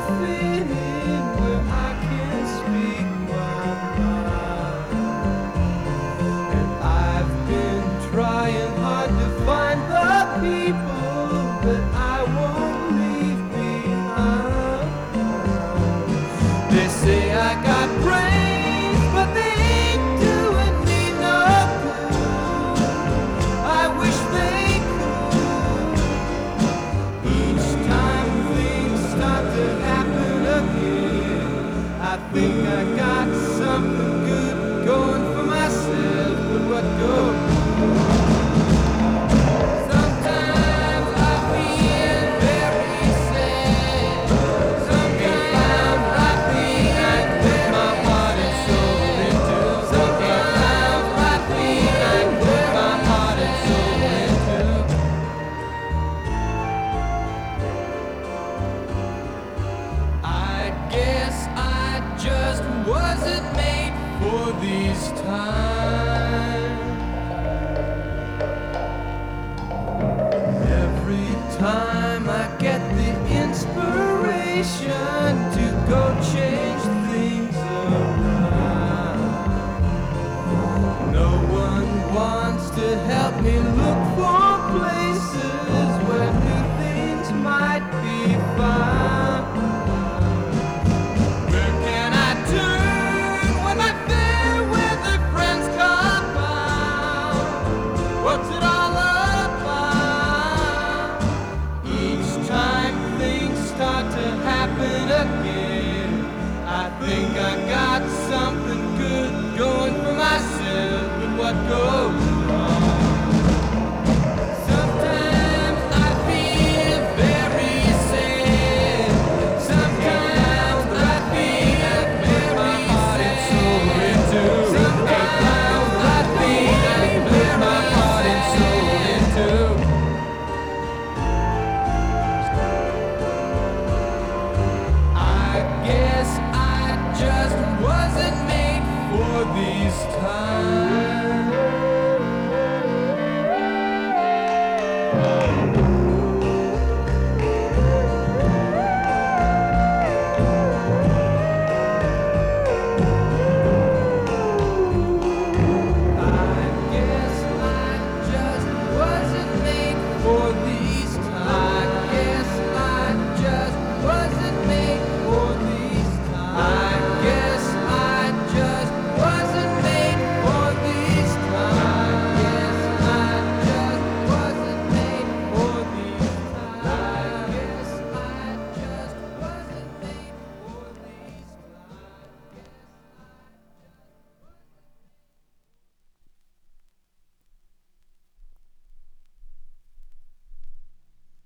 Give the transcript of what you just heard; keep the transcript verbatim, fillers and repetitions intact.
fit in where I can speak my mind. And I've been trying hard to find the people that I won't leave behind. They say I got brains, but they ain't doing me no good. I wish they could. Each time things start to happen again, I think I got something good going for myself, but what goes? Sometimes I feel very sad. Sometimes I feel I put my heart and soul into. Sometimes I feel I put my heart and soul into. I guess I just wasn't made for these times. Every time I get the inspiration to go change things around, no one wants to help me look for places where new things might be found. Where can I turn when my fair weather friends come out? What's it all about? Each time things start to happen again, I think I got something good going for myself, but what goes wrong? Sometimes I feel very sad. Sometimes I feel I put my heart and soul into. Sometimes I feel I put my heart and soul into. I guess I just wasn't made for these times.